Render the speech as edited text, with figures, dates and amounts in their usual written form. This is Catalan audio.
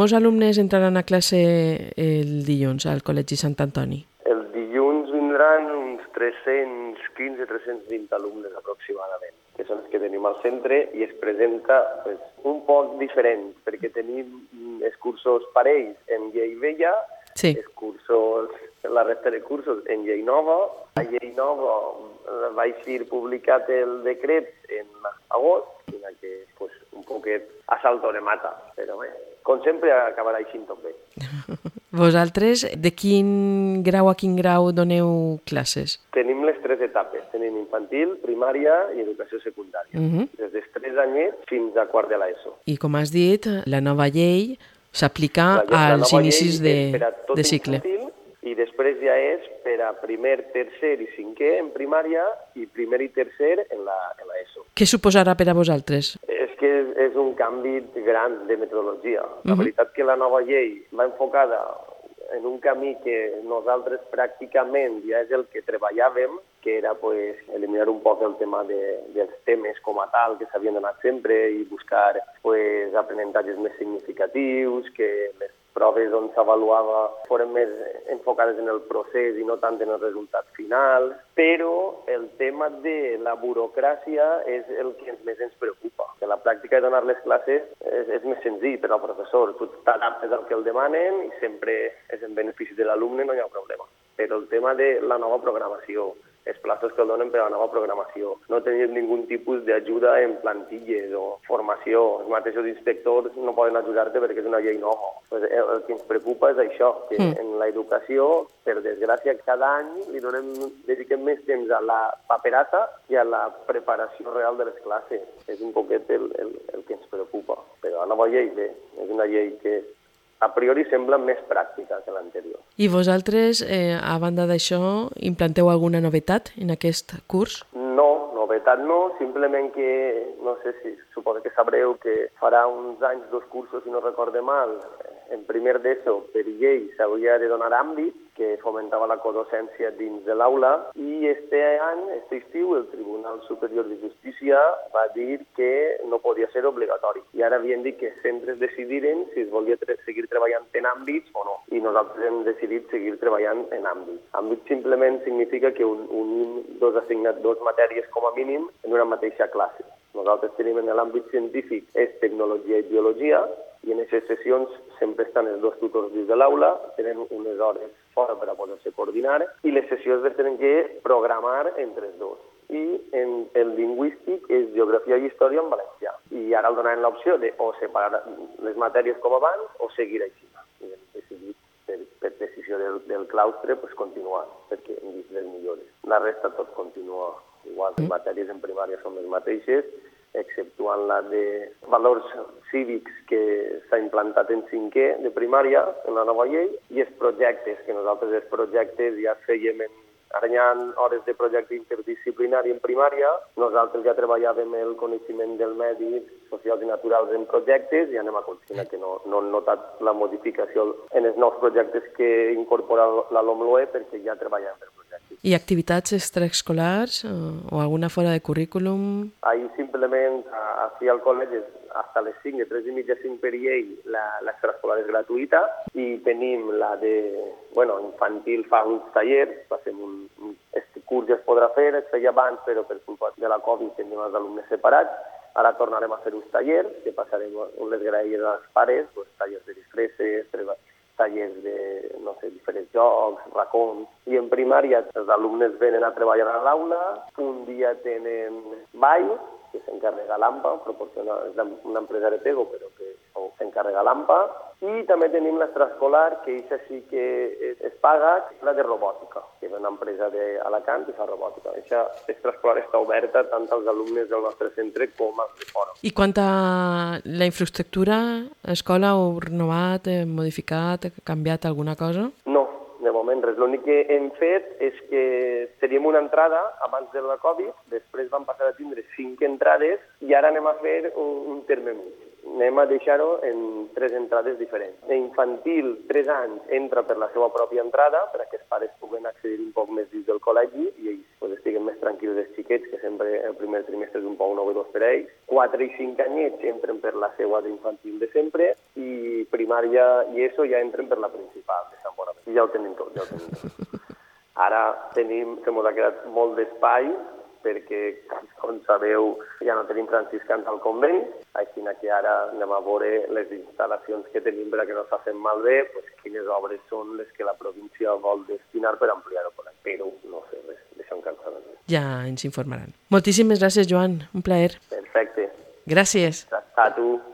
molts alumnes entraran a classe el dilluns al Col·legi Sant Antoni? El dilluns vindran uns 315-320 alumnes aproximadament, que són els que tenim al centre, i es presenta un poc diferent, perquè tenim els cursos parells en llei vella, els cursos, la resta de cursos en llei nova. La llei nova va ser publicat el decret en agost, que un poquet a salto de mata, però bé, com sempre acabarà així tot bé. Vosaltres, de quin grau a quin grau doneu classes? Tenim les 3 etapes. Tenim infantil, primària i educació secundària. Des dels 3 anyets fins a quart de l'ESO. I com has dit, la nova llei s'aplica als inicis de cicle. I després ja és per a primer, tercer i cinquè en primària i primer i tercer en l'ESO. Què suposarà per a vosaltres? És que és un canvi gran de metodologia. La veritat que la nova llei va enfocada en un camí que nosaltres pràcticament ja és el que treballàvem, que era eliminar un poc el tema dels temes com a tal que s'havien donat sempre i buscar aprenentatges més significatius, que les proves on s'avaluava foren més enfocades en el procés i no tant en el resultat final, però el tema de la burocràcia és el que més ens preocupa. Que la pràctica de donar les classes és més senzill per al professor. Tu t'adaptes al que el demanen i sempre és en benefici de l'alumne, no hi ha problema. Però el tema de la nova programació, els plaços que el donen per a la nova programació, no tenir ningú tipus d'ajuda en plantilles o formació. Els mateixos inspectors no poden ajudar-te perquè és una llei nova. El que ens preocupa és això, que en l'educació, per desgràcia, cada any dediquem més temps a la paperassa i a la preparació real de les classes. És un poquet el que ens preocupa. Però la nova llei, bé, és una llei que a priori sembla més pràctica que l'anterior. I vosaltres, a banda d'això, implanteu alguna novetat en aquest curs? No, novetat no, simplement que, no sé si suposo que sabreu que farà uns anys, 2 cursos, si no recorde mal, en primer d'ESO, per llei, s'hauria de donar àmbit, que fomentava la codocència dins de l'aula, i este any, este estiu, el Tribunal Superior de Justícia va dir que no podia ser obligatori. I ara havien dit que els centres decidiren si es volia seguir treballant en àmbits o no. I nosaltres hem decidit seguir treballant en àmbits. Àmbit simplement significa que unim dos matèries com a mínim en una mateixa classe. Nosaltres tenim en l'àmbit científic és tecnologia i biologia, i en aquestes sessions sempre estan els 2 tutors dins de l'aula, tenen unes hores fora per a poder-se coordinar, i les sessions les tenen que programar entre els 2. I en el lingüístic és geografia i història en valencià. I ara el donaran l'opció de o separar les matèries com abans o seguir així. I hem decidit, per decisió del claustre, continuar, perquè hem vist les millores. La resta tot continua igual. Les matèries en primària són les mateixes, exceptuant la de valors cívics que s'ha implantat en 5è de primària, en la nova llei, i els projectes, que nosaltres els projectes ja fèiem ara hi ha hores de projecte interdisciplinari en primària, nosaltres ja treballàvem el coneixement del medi, socials i naturals en projectes, i anem a continuar, que no hem notat la modificació en els nous projectes que incorpora la LOMLOE, perquè ja treballem per projectes. I activitats extraescolars o alguna fora de currículum? Ahir simplement, aquí al col·legi, fins les 5, de 3 i mitja a 5 per llei, l'extraescolar és gratuïta, i tenim la de, infantil fa uns tallers, este curs ja es podrà fer, es feia abans, però per culpa de la Covid tenim els alumnes separats. Ara tornarem a fer uns tallers, que passarem les graelles als pares, tallers de disfresses, tallers de, diferents jocs, racons. I en primària els alumnes venen a treballar a l'aula, un dia tenen ball, que s'encarrega l'AMPA, és una empresa de Pego, però que s'encarrega l'AMPA, i també tenim l'extraescolar, que és així que es paga, que és la de robòtica, que és una empresa d'Alacant que fa robòtica. Aquesta extraescolar està oberta tant als alumnes del nostre centre com als de fora. I quant a la infraestructura, l'escola heu renovat, modificat, canviat alguna cosa? No, de moment res. L'únic que hem fet és que teníem una entrada abans de la Covid, després vam passar a tindre 5 entrades i ara anem a fer un terme mig. Anem a deixar-ho en 3 entrades diferents. Infantil, 3 anys, entra per la seva pròpia entrada, perquè els pares puguen accedir un poc més dins del col·legi i ells estiguen més tranquils els xiquets, que sempre el primer trimestre és un poc novedós per a ells. 4 i 5 anyets entren per la seva d'infantil de sempre, i i primària i ESO ja entren per la principal de Sant Bonaventura. Ja ho tenim tot, ja ho tenim tot. Ara se mos ha quedat molt d'espai perquè, com sabeu, ja no tenim franciscans al convent, així que ara anem a veure les instal·lacions que tenim perquè no s'ha fet malbé, pues, quines obres són les que la província vol destinar per ampliar-ho per aquí. Però no sé res, d'això encara s'ha de dir. Ja ens informaran. Moltíssimes gràcies, Joan. Un plaer. Perfecte. Gràcies. A tu.